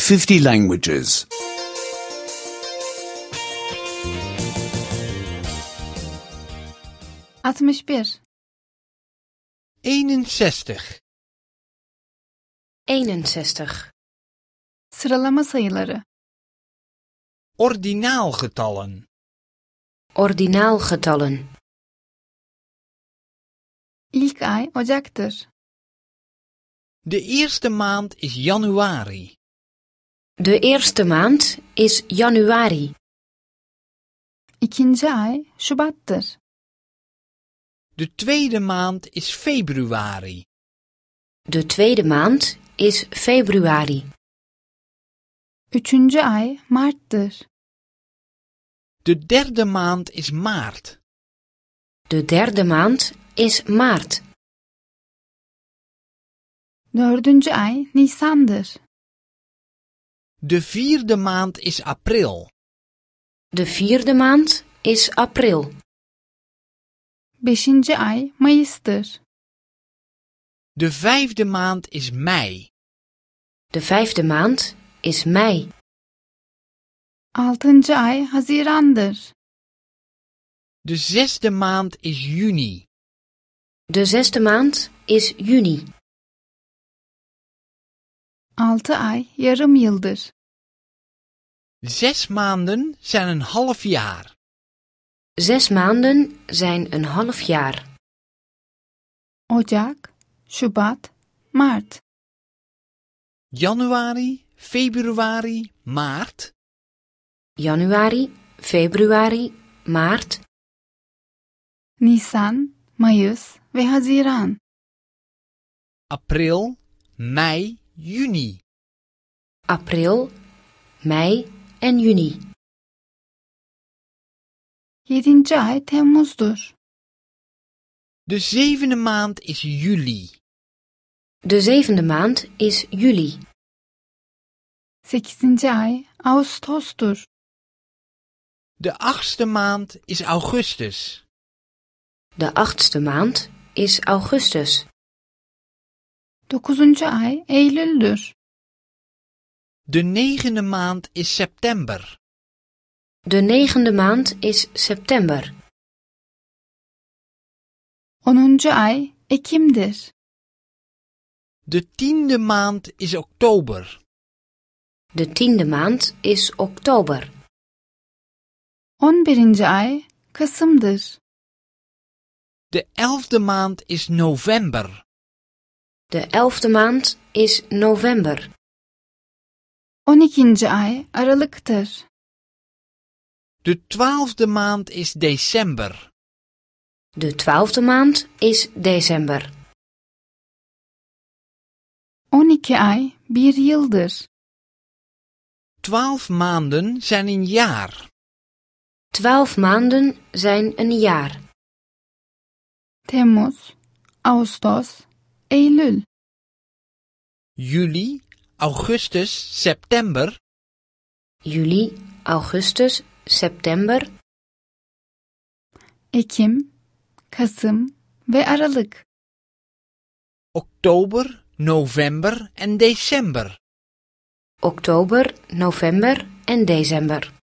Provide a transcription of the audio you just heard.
50 languages. 61 61. 61. Sıralama sayıları. Ordinaalgetallen. Ordinaalgetallen. İlk ay Ocak'tır. De eerste maand is januari. De eerste maand is januari. İkinci ay Şubat'tır. De tweede maand is februari. De tweede maand is februari. Üçüncü ay Mart'tır. De derde maand is maart. De derde maand is maart. Dördüncü ay Nisan'dır. De vierde maand is april. De vierde maand is april. Beşinci ay Mayıs'tır. De vijfde maand is mei. De vijfde maand is mei. Altıncı ay Haziran'dır. De zesde maand is juni. De zesde maand is juni. 6 ay yarım yıldır. 6 maanden zijn een half jaar. 6 maanden zijn een half jaar. Ocak, Şubat, Mart. Januari, februari, maart. Januari, februari, maart. Nisan, Mayıs ve Haziran. April, mei, juni. April, mei en juni. 7. ay Temmuz'dur. De zevende maand is juli. De zevende maand is juli. 8. ay Ağustos'tur. De achtste maand is augustus. De achtste maand is augustus. 9. ay Eylül'dür. De negende maand is september. De negende maand is september. 10. ay Ekim'dir. De tiende maand is oktober. De tiende maand is oktober. 11. ay Kasım'dır. De elfde maand is november. De elfde maand is november. 12. ay Aralık'tır. De twaalfde maand is december. De twaalfde maand is december. 12 ay bir yıldır. 12 maanden zijn een jaar. 12 maanden zijn een jaar. Temmuz, Ağustos, Eylül. Juli, augustus, september. Juli, augustus, september. Ekim, Kasım ve Aralık. Oktober, november en december. Oktober, november en december.